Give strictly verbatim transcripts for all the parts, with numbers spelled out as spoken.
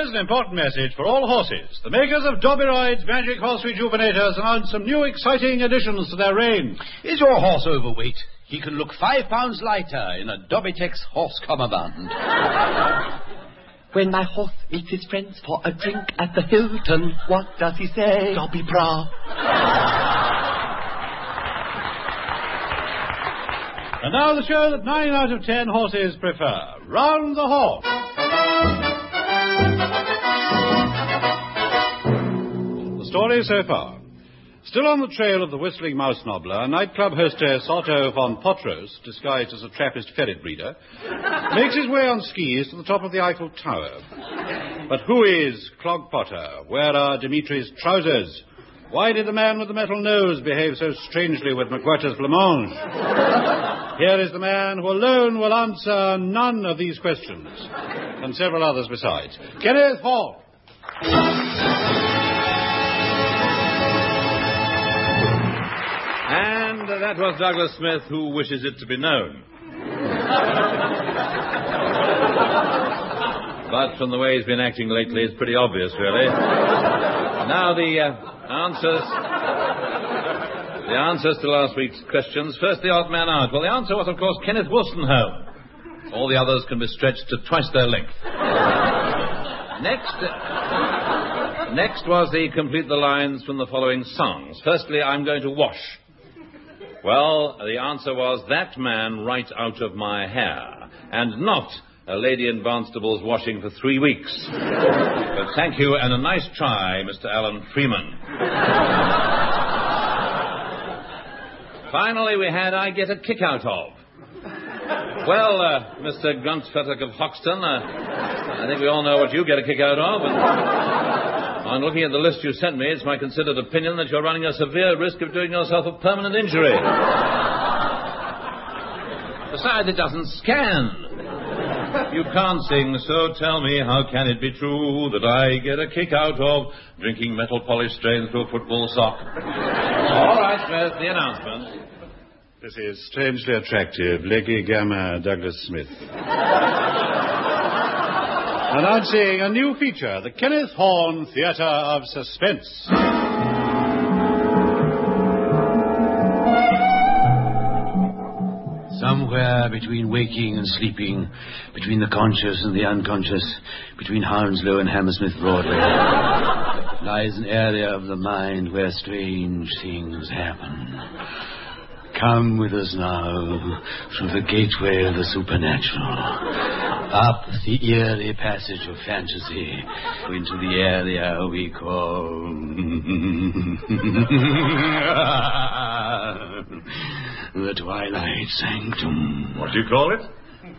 Here's an important message for all horses. The makers of Doberoids Magic Horse Rejuvenators announced some new exciting additions to their range. Is your horse overweight? He can look five pounds lighter in a Dobitex horse cummerbund. When my horse meets his friends for a drink at the Hilton, what does he say? Dobby bra. And now the show that nine out of ten horses prefer. Round the Horse. The story so far. Still on the trail of the Whistling Mouse Nobbler, nightclub hostess Otto von Potros, disguised as a Trappist ferret breeder, makes his way on skis to the top of the Eiffel Tower. But who is Clog Potter? Where are Dimitri's trousers? Why did the man with the metal nose behave so strangely with McWhirter's blancmange? Here is the man who alone will answer none of these questions, and several others besides. Kenneth Hall. And uh, that was Douglas Smith, who wishes it to be known. But from the way he's been acting lately, it's pretty obvious, really. Now, the uh, answers... The answers to last week's questions. First, the odd man out. Well, the answer was, of course, Kenneth Wolstenholme. All the others can be stretched to twice their length. Next... Uh, next was the complete the lines from the following songs. Firstly, I'm going to wash. Well, the answer was that man right out of my hair, and not a lady in Barnstable's washing for three weeks. But thank you, and a nice try, Mister Alan Freeman. Finally, we had I Get a Kick Out Of. Well, uh, Mister Guntfettock of Hoxton, uh, I think we all know what you get a kick out of. And on looking at the list you sent me, it's my considered opinion that you're running a severe risk of doing yourself a permanent injury. Besides, it doesn't scan. You can't sing, so tell me, how can it be true that I get a kick out of drinking metal polish strains through a football sock? All right, Smith, the announcement. This is strangely attractive. Leggy Gamma Douglas Smith. Announcing a new feature, the Kenneth Horne Theatre of Suspense. Somewhere between waking and sleeping, between the conscious and the unconscious, between Hounslow and Hammersmith Broadway, lies an area of the mind where strange things happen. Come with us now through the gateway of the supernatural, up the eerie passage of fantasy into the area we call the Twilight Sanctum. What do you call it?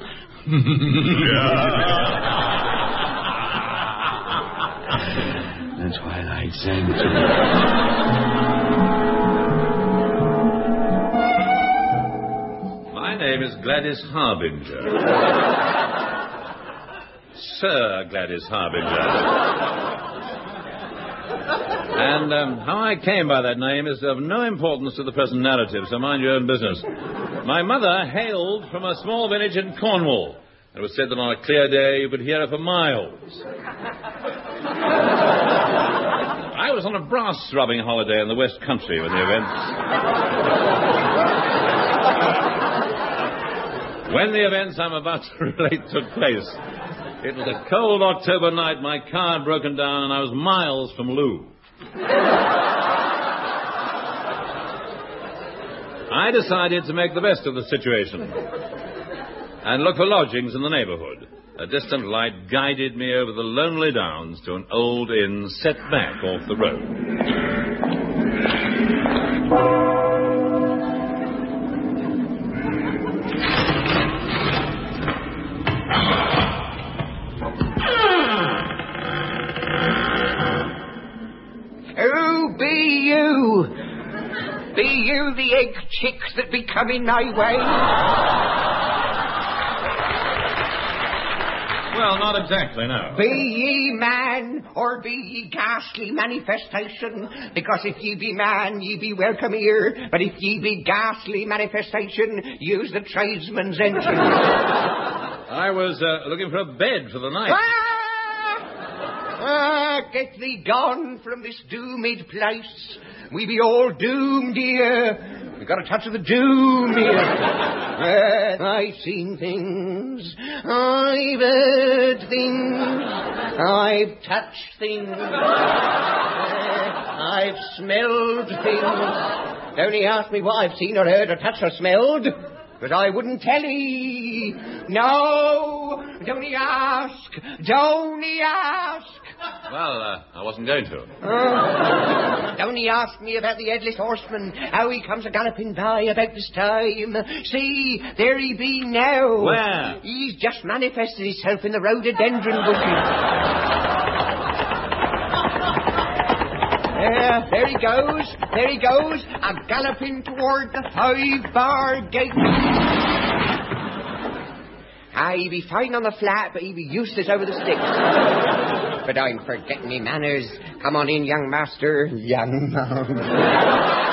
The Twilight Sanctum. My name is Gladys Harbinger. Sir Gladys Harbinger. And um, how I came by that name is of no importance to the present narrative, so mind your own business. My mother hailed from a small village in Cornwall. It was said that on a clear day you could hear her for miles. I was on a brass-rubbing holiday in the West Country when the events... when the events I'm about to relate took place. It was a cold October night. My car had broken down and I was miles from Lou. I decided to make the best of the situation and look for lodgings in the neighborhood. A distant light guided me over the lonely downs to an old inn set back off the road. Oh, be you. Be you the egg chicks that be coming my way? Well, not exactly, no. Be ye man, or be ye ghastly manifestation? Because if ye be man, ye be welcome here. But if ye be ghastly manifestation, use the tradesman's entrance. I was uh, looking for a bed for the night. Ah! Ah, get thee gone from this doomed place. We be all doomed here. We got a touch of the doom here. uh, I've seen things. I've heard things. I've touched things. Uh, I've smelled things. Don't ye ask me what I've seen or heard or touched or smelled. But I wouldn't tell ye. No, don't ye ask. Don't ye ask. Well, uh, I wasn't going to. Oh, don't ye ask me about the headless horseman, how he comes a-galloping by about this time. See, there he be now. Where? He's just manifested himself in the rhododendron bushes. Yeah, there he goes, there he goes, a-galloping toward the five-bar gate. Ah, he be fine on the flat, but he be useless over the sticks. But I'm forgetting me manners. Come on in, young master. Young man.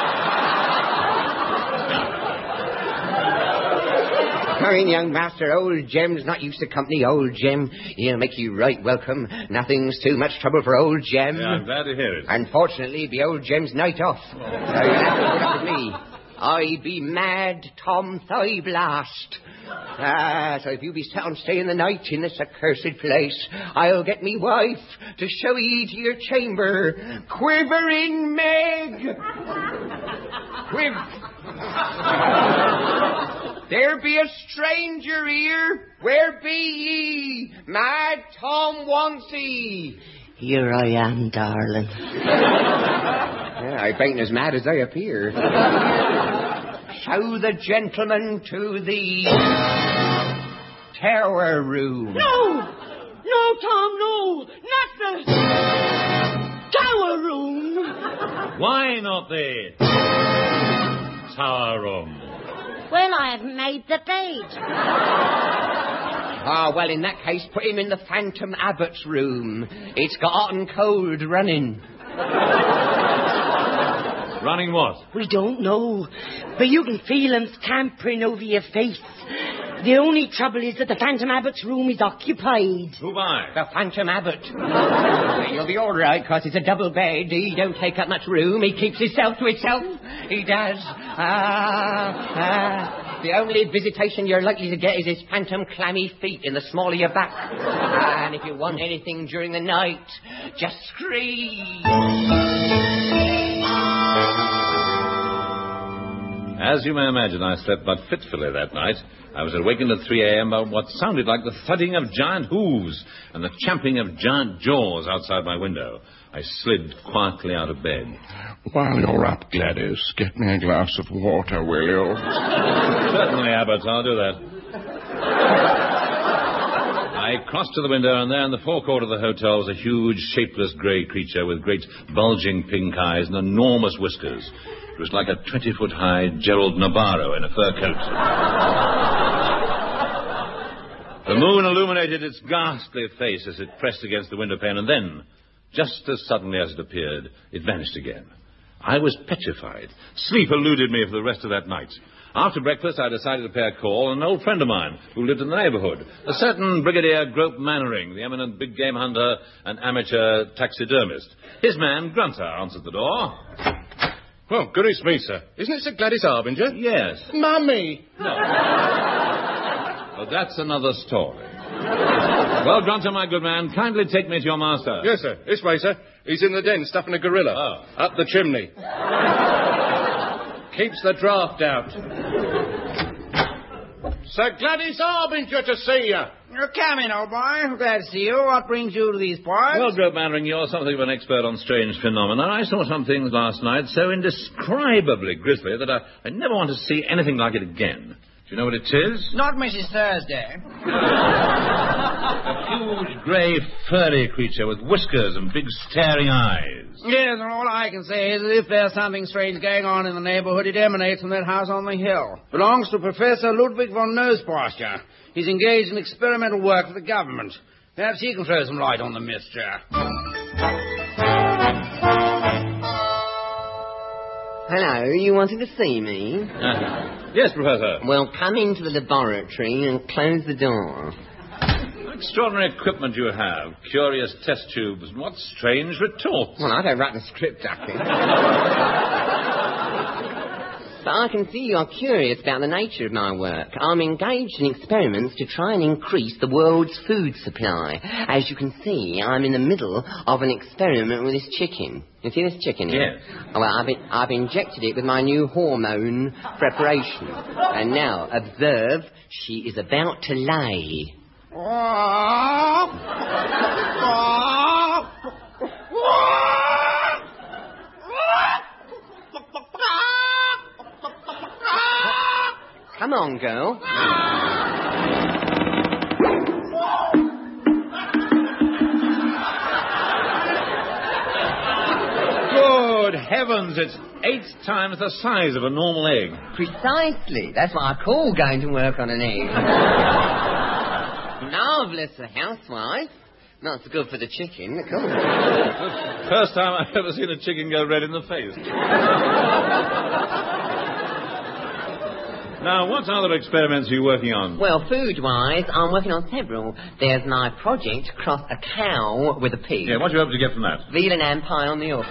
Come in, young master. Old Jem's not used to company. Old Jem, he'll make you right welcome. Nothing's too much trouble for old Jem. Yeah, I'm glad to hear it. Unfortunately, it'll be old Jem's night off. Oh. So you'll have to put up with me. I be mad Tom Thighblast. Ah, so if you be set on staying the night in this accursed place, I'll get me wife to show ye to your chamber. Quivering Meg! Quiv... There be a stranger here. Where be ye? Mad Tom wants ye. Here I am, darling. Yeah, I ain't as mad as I appear. Show the gentleman to the tower room. No! No, Tom, no! Not the tower room! Why not the tower room? Well, I haven't made the bed. Ah, well, in that case, put him in the Phantom Abbot's room. It's got hot and cold running. Running what? We don't know, but you can feel him scampering over your face. The only trouble is that the Phantom Abbot's room is occupied. Who by? The Phantom Abbot. You'll be all right, because it's a double bed. He don't take up much room. He keeps himself to himself. He does. Ah, ah. The only visitation you're likely to get is his phantom clammy feet in the small of your back. And if you want anything during the night, just scream. As you may imagine, I slept but fitfully that night. I was awakened at three a.m. by what sounded like the thudding of giant hooves and the champing of giant jaws outside my window. I slid quietly out of bed. While you're up, Gladys, get me a glass of water, will you? Certainly, Abbott, I'll do that. I crossed to the window, and there in the forecourt of the hotel was a huge, shapeless grey creature with great, bulging pink eyes and enormous whiskers. It was like a twenty-foot-high Gerald Nabarro in a fur coat. The moon illuminated its ghastly face as it pressed against the window pane, and then, just as suddenly as it appeared, it vanished again. I was petrified. Sleep eluded me for the rest of that night. After breakfast, I decided to pay a call on an old friend of mine who lived in the neighborhood, a certain Brigadier Grope Mannering, the eminent big game hunter and amateur taxidermist. His man, Grunter, answered the door. Well, goodness me, sir. Isn't it Sir Gladys Harbinger? Yes. Mummy! No. Well, that's another story. Well, Grunter, my good man, kindly take me to your master. Yes, sir. This way, sir. He's in the den stuffing a gorilla. Oh. Up the chimney. Keeps the draft out. Sir Gladys Harbinger to see you. You're coming, old boy. Glad to see you. What brings you to these parts? Well, Grope Mannering, you're something of an expert on strange phenomena. I saw some things last night so indescribably grisly that I, I never want to see anything like it again. Do you know what it is? Not Missus Thursday. A huge, grey, furry creature with whiskers and big, staring eyes. Yes, and all I can say is that if there's something strange going on in the neighborhood, it emanates from that house on the hill. Belongs to Professor Ludwig von Nosepasture. He's engaged in experimental work for the government. Perhaps he can throw some light on the mystery. Hello, you wanted to see me? Uh, yes, Professor. Well, come into the laboratory and close the door. extraordinary equipment you have. Curious test tubes. What strange retorts. Well, I don't write the script, Ducky. But I can see you're curious about the nature of my work. I'm engaged in experiments to try and increase the world's food supply. As you can see, I'm in the middle of an experiment with this chicken. You see this chicken here? Yes. Well, I've, I've injected it with my new hormone preparation. And now, observe, she is about to lay. Come on, girl. Good heavens, it's eight times the size of a normal egg. Precisely. That's what I call going to work on an egg. Marvellous, the housewife. Not so good for the chicken, of course. First time I've ever seen a chicken go red in the face. Now, what other experiments are you working on? Well, food-wise, I'm working on several. There's my project, cross a cow with a pig. Yeah, what do you hope to get from that? Veal and ham pie on the off.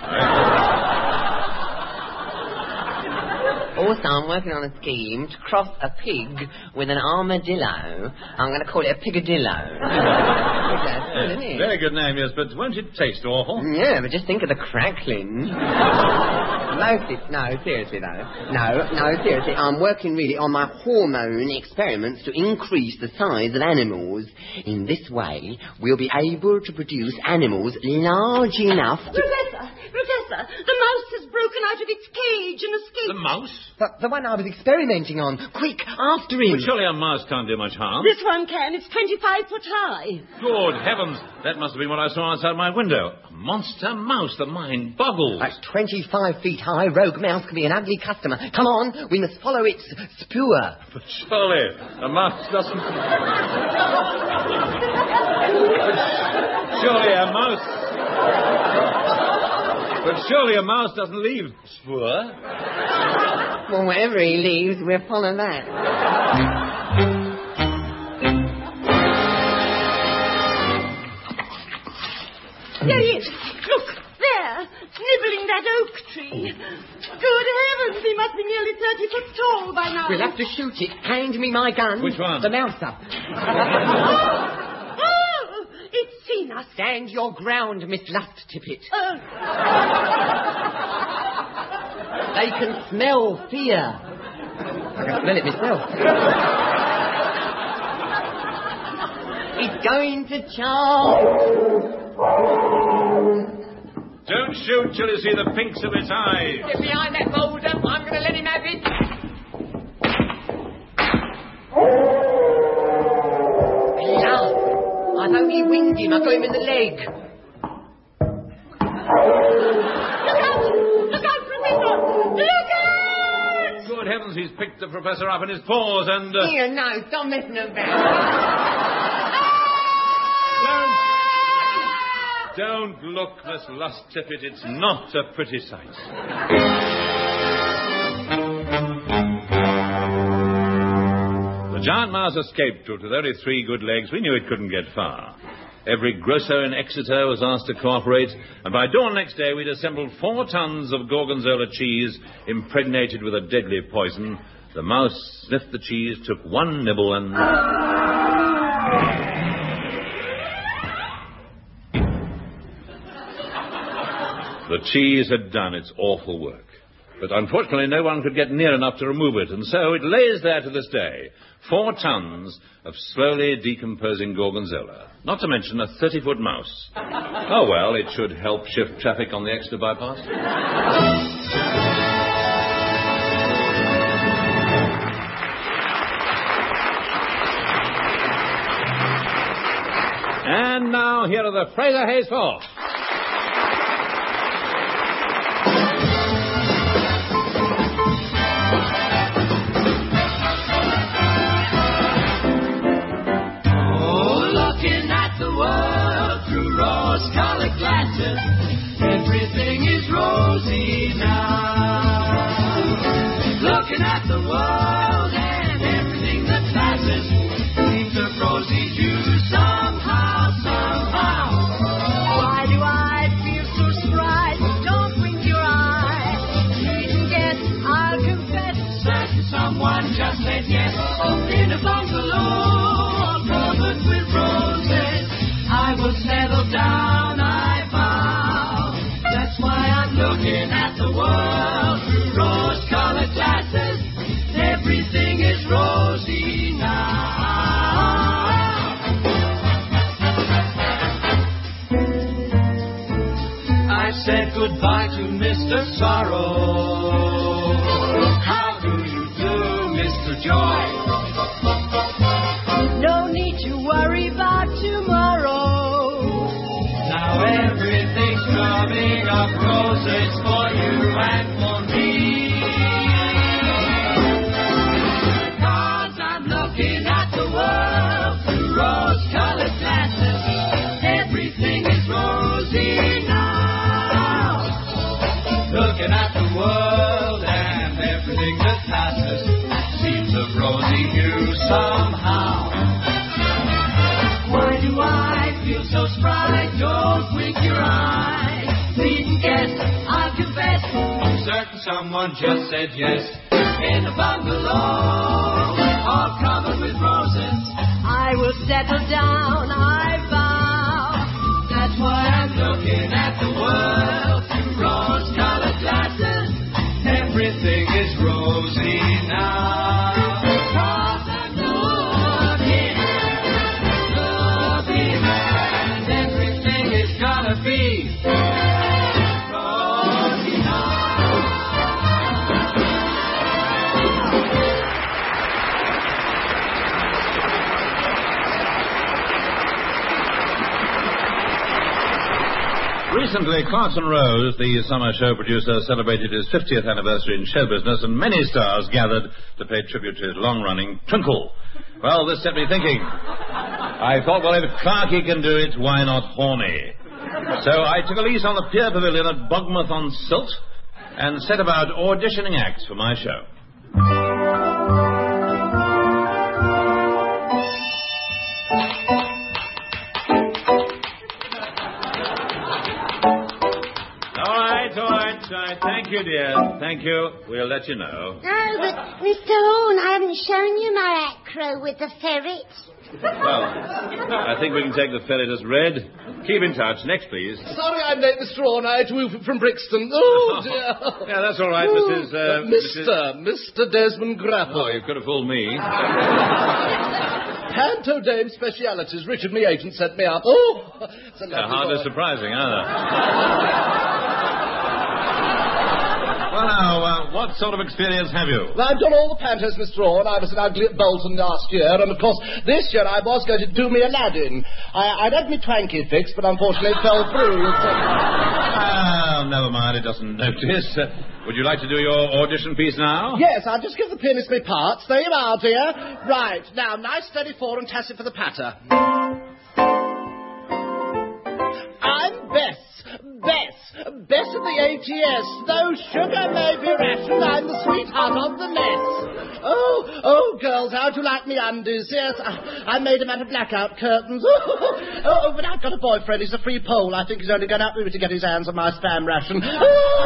Also, I'm working on a scheme to cross a pig with an armadillo. I'm going to call it a pigadillo. That's good, isn't it? Very good name, yes, but won't it taste awful? Yeah, but just think of the crackling. Mostly, no, seriously though. No, no, seriously, I'm working really on my hormone experiments to increase the size of animals. In this way, we'll be able to produce animals large enough to... Professor, Professor, the mouse has broken out of its cage and escaped. The mouse? The, the one I was experimenting on. Quick, after him. But surely a mouse can't do much harm. This one can. It's twenty-five foot high. Good heavens, that must have been what I saw outside my window. A monster mouse, the mind boggles. At twenty-five feet high, rogue mouse can be an ugly customer. Come on, we must follow its spoor. But surely a mouse doesn't... surely a mouse... But surely a mouse doesn't leave spoor. Well, wherever he leaves, we'll follow that. There he is. Look, there, nibbling that oak tree. Good heavens, he must be nearly thirty foot tall by now. We'll have to shoot it. Hand me my gun. Which one? The mouse up. Oh, oh, it's seen us. Stand your ground, Miss Lust Tippet. Uh, They can smell fear. I can smell it myself. It's going to charge. Don't shoot till you see the pinks of its eyes. Get behind that boulder. I'm going to let him have it. Love. I've only winged him. I got him in the leg. look out! Look out, Professor! Look out! Good heavens, he's picked the professor up in his paws and... Uh... Here, no, stop messing about. Don't look, Miss Lust Tippet. It's not a pretty sight. The giant mouse escaped with only three good legs. We knew it couldn't get far. Every grocer in Exeter was asked to cooperate, and by dawn next day we'd assembled four tons of Gorgonzola cheese impregnated with a deadly poison. The mouse sniffed the cheese, took one nibble, and... The cheese had done its awful work. But unfortunately no one could get near enough to remove it, and so it lays there to this day. Four tons of slowly decomposing Gorgonzola. Not to mention a thirty-foot mouse. Oh, well, it should help shift traffic on the Exeter bypass. And now, here are the Fraser Hayes Four. Rose-colored glasses, everything is rosy now. Looking at the world and everything that passes seems a rosy to some. settle down, I vow. That's why I'm looking at the world through rose-colored glasses. Everything is rosy now. I said goodbye to Mister Sorrow. How do you do, Mister Joy? No need to worry about tomorrow. Now everything's coming up roses for you and for me. 'Cause I'm looking at the world through rose-colored glasses. Everything is rosy now. Looking at the world and everything that passes seems of rosy hue somehow. Why do I feel so spry? Don't blink your eye. Needn't guess, I confess. I'm certain someone just said yes. In a bungalow, all covered with roses. I will settle down, I vow. That's why I'm looking at the world through rose-colored glasses. Everything is rosy now. 'Cause I'm looking, looking, and everything is gonna be rosy now. Recently, Clarkson Rose, the summer show producer, celebrated his fiftieth anniversary in show business, and many stars gathered to pay tribute to his long-running Twinkle. Well, this set me thinking. I thought, well, if Clarky can do it, why not Horny? So I took a lease on the Pier Pavilion at Bogmouth-on-Silt and set about auditioning acts for my show. Thank you, dear. Thank you. We'll let you know. Oh, but Mister Horn, I haven't shown you my acro with the ferret. Well, I think we can take the ferret as read. Keep in touch. Next, please. Sorry I'm late, Mister Horn. I had to move from Brixton. Oh, dear. Yeah, that's all right, Missus Uh, uh, Mister Mister Desmond Grapple. Oh, you could have fooled me. Panto Dame Specialities. Richard, me agent, sent me up. Oh, it's a They're lovely hardly boy. surprising, are they? Well, now, uh, what sort of experience have you? Well, I've done all the pantos, Mister Horn. I was an ugly at Bolton last year, and of course, this year I was going to do me Aladdin. I, I'd had me twanky fixed, but unfortunately it fell through. Ah, never mind, it doesn't notice. Uh, would you like to do your audition piece now? Yes, I'll just give the pianist me parts. There you are, dear. Right, now, nice steady four and tacit for the patter. I'm Bess. Bess. Bess of the A T S. Though sugar may be ration, I'm the sweetheart of the mess. Oh, oh, girls, how'd you like me undies? Yes, I, I made them out of blackout curtains. Oh, oh, but I've got a boyfriend. He's a free Pole. I think he's only going out with me to get his hands on my spam ration. Oh,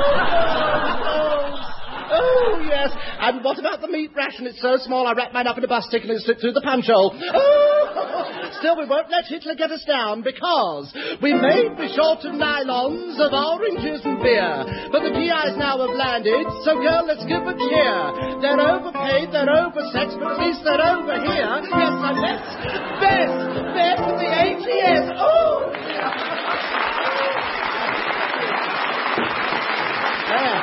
oh, oh, yes. And what about the meat ration? It's so small I wrap mine up in a bus ticket and slip through the punch hole. Oh, still, we won't let Hitler get us down because we may be short of nylons, of oranges and beer. But the G Is now have landed, so girl, let's give a cheer. They're overpaid, they're oversexed, but at least they're over here. Yes, and best, best, best of the A T S. Oh! There.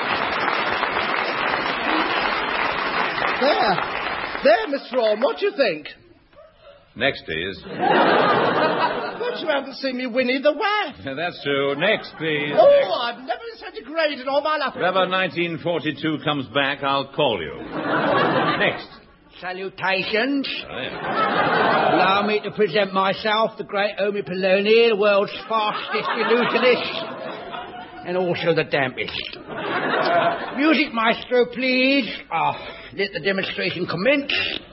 There. There, Mister Orme, what do you think? Next, please. But you haven't seen me Winnie the Waff. That's true. Next, please. Oh, Next. I've never been so degraded in all my life. If ever nineteen forty-two comes back, I'll call you. Next. Salutations. Oh, yeah. Allow me to present myself, the great Omi Poloni, the world's fastest illusionist, and also the dampest. Music maestro, please. Ah, let the demonstration commence.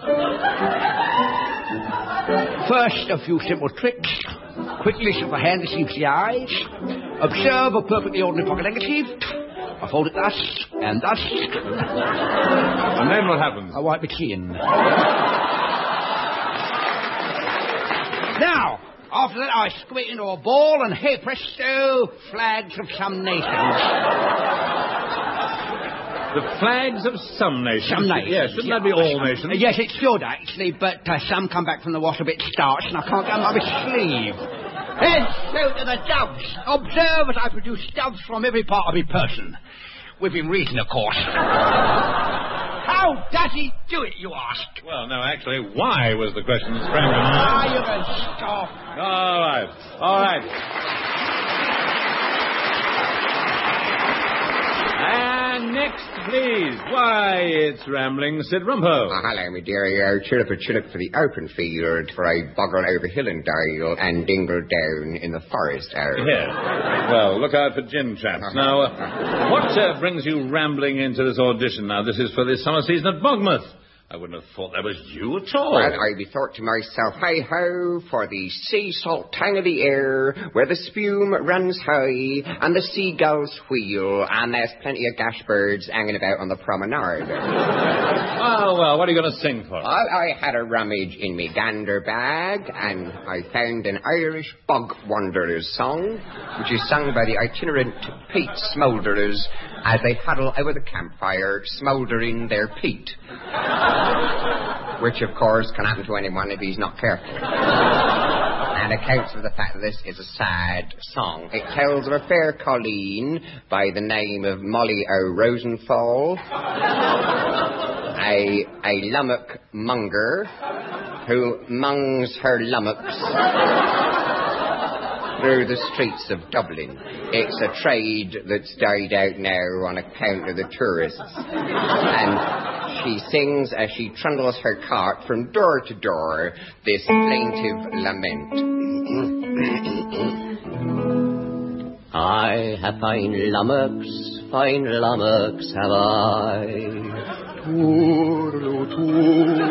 First, a few simple tricks. Quick lift of the hand deceives the eyes. Observe a perfectly ordinary pocket handkerchief. I fold it thus and thus. And then what happens? I wipe my chin. Now, After that, I squeak into a ball, and hey presto, flags of some nations. The flags of some nations? Some nations. Yes, shouldn't yeah, that be all some, nations? Yes, it should, actually, but uh, some come back from the water a bit starched, and I can't get them on my sleeve. And so to the doves. Observe as I produce doves from every part of my person. Within reason, of course. How does he do it, you ask? Well, no, actually, why was the question that sprang to mind? Ah, you can stop. All right, all right. And next, please. Why, it's Rambling Sid Rumpo. Oh, hello, my dear. Chirrup a chirrup for the open field, for I boggle over hill and dale and dingle down in the forest. Oh. Yeah. Well, look out for gin traps. Now, uh, what uh, brings you rambling into this audition now? This is for the summer season at Bogmouth. I wouldn't have thought that was you at all. Well, I bethought to myself, hi-ho, for the sea salt tang of the air, where the spume runs high, and the seagulls wheel, and there's plenty of gash birds hanging about on the promenade. Oh, well, what are you going to sing for? Well, I had a rummage in me gander bag, and I found an Irish bog wanderers song, which is sung by the itinerant peat smoulderers as they huddle over the campfire, smouldering their peat. Which, of course, can happen to anyone if he's not careful. And accounts for the fact that this is a sad song. It tells of a fair colleen by the name of Molly O. Rosenthal, a, a lummock monger who mungs her lummocks through the streets of Dublin. It's a trade that's died out now on account of the tourists. And she sings as she trundles her cart from door to door this plaintive lament. I have fine lummocks, fine lummocks have I. Toodle, toodle,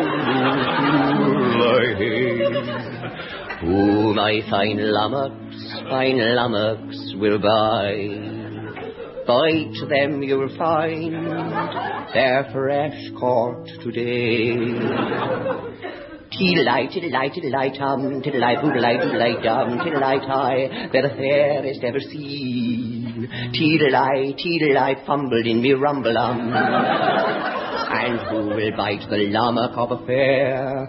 toodle, who my fine lummocks, fine lummocks will buy. Bite them you'll find, they're fresh caught today. Tiddle-eye, tiddle-eye, tiddle-eye, tum, tiddle-eye, poodle-eye, doodle-eye, dum, tiddle-eye, tie, they're the fairest ever seen. Tiddle-eye, tiddle-eye, fumbled in me rumble-um. And who will bite the lummock of a fair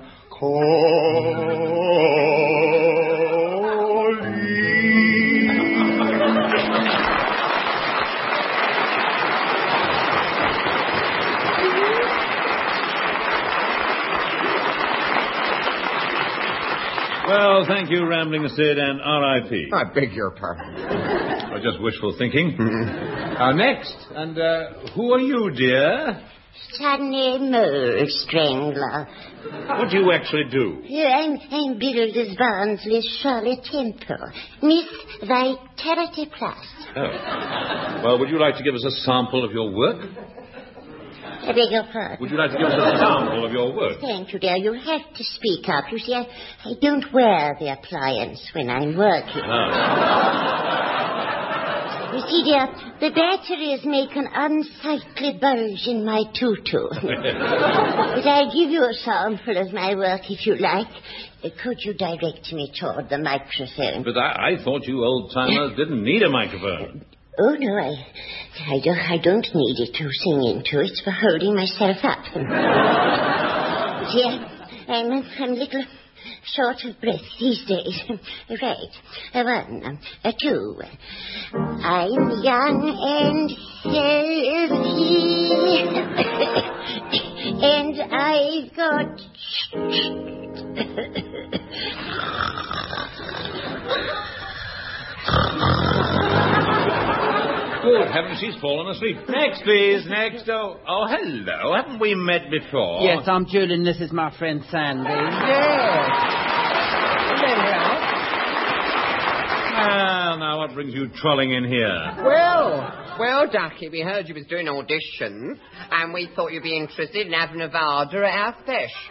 Well, thank you, Rambling Sid, and R I P I beg your pardon. Or just wishful thinking. uh, next, and uh, who are you, dear? Sunny Mole Strangler. What do you actually do? I'm, I'm Builders Barnsley's Shirley Temple, Miss Vitality Plus. Oh. Well, would you like to give us a sample of your work? I beg your pardon. Would you like to give us a sample of your work? Thank you, dear. You have to speak up. You see, I, I don't wear the appliance when I'm working. Oh. You see, dear, the batteries make an unsightly bulge in my tutu. But I'll give you a sample of my work if you like. Uh, could you direct me toward the microphone? But I, I thought you old-timers didn't need a microphone. Oh, no, I, I, don't, I don't need it to sing into. It's for holding myself up. Yeah, I'm, I'm a little short of breath these days. Right. A one, a two. I'm young and healthy. And I've got... Good heavens, she's fallen asleep. Next, please, next. Oh, oh, hello. Haven't we met before? Yes, I'm Julian. This is my friend Sandy. Yes. Well, now what brings you trolling in here? Well, well, Ducky, we heard you was doing auditions, and we thought you'd be interested in having a Varda at our fish.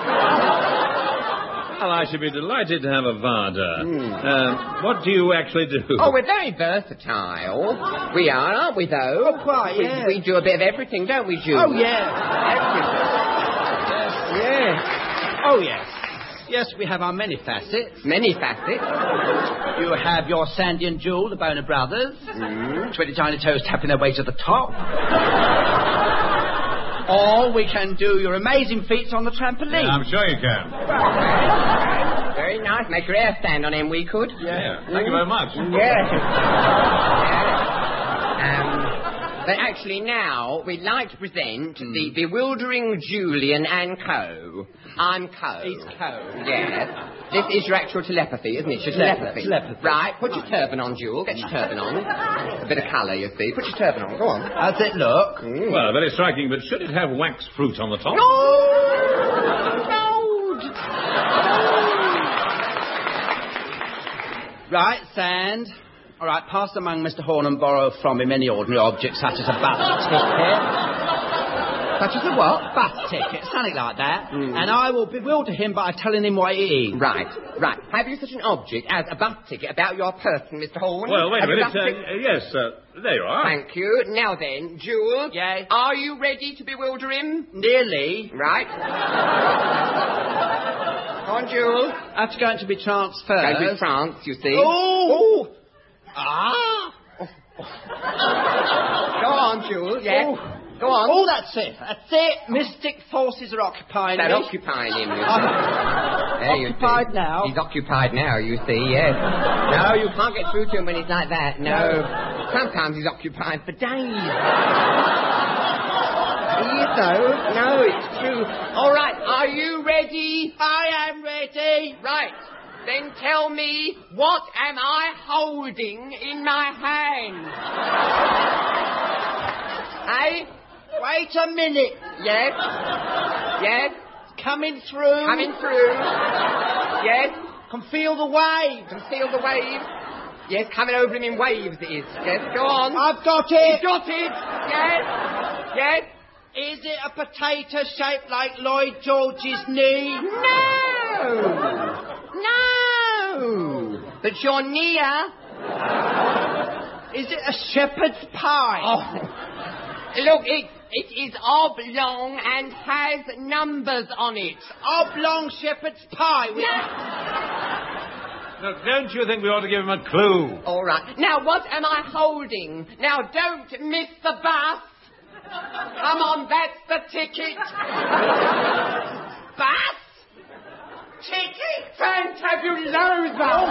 Well, I should be delighted to have a Varda. Mm. Uh, what do you actually do? Oh, we're very versatile. We are, aren't we, though? Oh, quite, we, yeah. we do a bit of everything, don't we, Julie? Oh, yeah. Everything. Yes. Oh, yes. Yes, we have our many facets. Many facets. You have your Sandy and Jewel, the Boner Brothers. Mm. Twenty tiny toes tapping their way to the top. Or we can do your amazing feats on the trampoline. Yeah, I'm sure you can. Very nice. Make your hair stand on him, we could. Yeah. Thank you very much. Yes. um, but actually now, we'd like to present mm. the Bewildering Julian and Co. I'm Co. He's Co. Yes. This is your actual telepathy, isn't it? Your telepathy. Telepathy. Right, put your turban on, Jewel. Get your turban on. A bit of colour, you see. Put your turban on. Go on. How's it look? Mm. Well, very striking, but should it have wax fruit on the top? No! No! Right, Sand. All right, pass among Mister Horn and borrow from him any ordinary object, such as a bus ticket. Such as a what? Bus ticket, something like that. Mm. And I will bewilder him by telling him what it is. Right, right. Have you such an object as a bus ticket about your person, Mister Horn? Well, wait a Have you minute. bus Uh, ticket- uh, yes, uh, there you are. Thank you. Now then, Jewel. Yes? Are you ready to bewilder him? Nearly. Right. Come on, Jewel. I have to go into my trance first. Go to trance, you see. Oh! Ah! Go on, Jewel. Yes. Oh. Go on. Oh, that's it. That's it. Mystic forces are occupying They're me. occupying him, you see. I'm There you occupied see. now. He's occupied now, you see, yes. No, you can't get through to him when he's like that, no. Sometimes he's occupied for days. He is, though. No, it's true. All right, are you ready? I am ready. Right. Then tell me, what am I holding in my hand? Hey? Wait a minute. Yes? Yes? Coming through. Coming through. Yes? Can feel the wave. Can feel the waves. Yes, coming over him in waves it is. Yes, go on. I've got it. He's got it. Yes? Yes? Is it a potato shaped like Lloyd George's knee? No! No! But you're near. Is it a shepherd's pie? Oh. Look, it, it is oblong and has numbers on it. Oblong shepherd's pie with... Look, don't you think we ought to give him a clue? All right. Now, what am I holding? Now, don't miss the bus. Come on, that's the ticket. Bus? Ticket? Fantabulosa!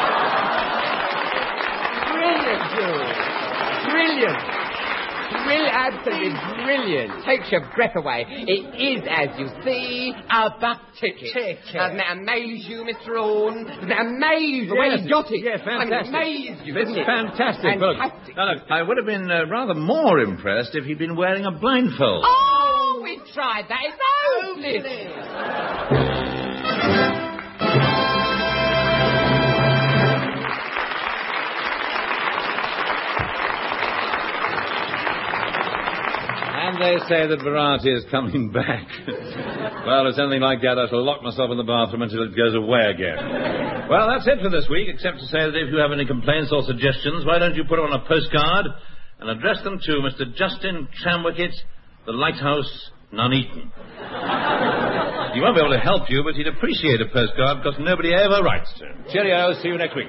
Brilliant, Jules. Brilliant. Brilliant, absolutely brilliant. Takes your breath away. It is, as you see, a bus ticket. Ticket. Doesn't that amaze you, Mister Orne? Doesn't that amaze the way Yes. he got it? Yeah, fantastic. I'm amazed you, It's isn't it? fantastic. Look, Fantastic. now, look, I would have been uh, rather more impressed if he'd been wearing a blindfold. Oh, we've tried that. It's hopeless. And they say that variety is coming back. Well, if it's anything like that, I shall lock myself in the bathroom until it goes away again. Well, that's it for this week, except to say that if you have any complaints or suggestions, why don't you put on a postcard and address them to Mister Justin Tramwicket, The Lighthouse, Nuneaton. He won't be able to help you, but he'd appreciate a postcard because nobody ever writes to him. Cheerio, see you next week.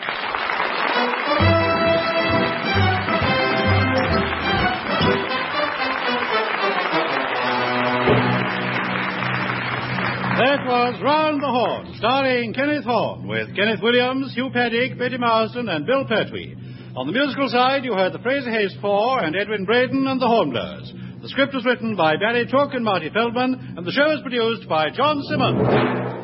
That was Round the Horn, starring Kenneth Horne, with Kenneth Williams, Hugh Paddick, Betty Marsden, and Bill Pertwee. On the musical side, you heard the Fraser Hayes Four and Edwin Braden and the Hornblowers. The script was written by Barry Took and Marty Feldman, and the show was produced by John Simmons.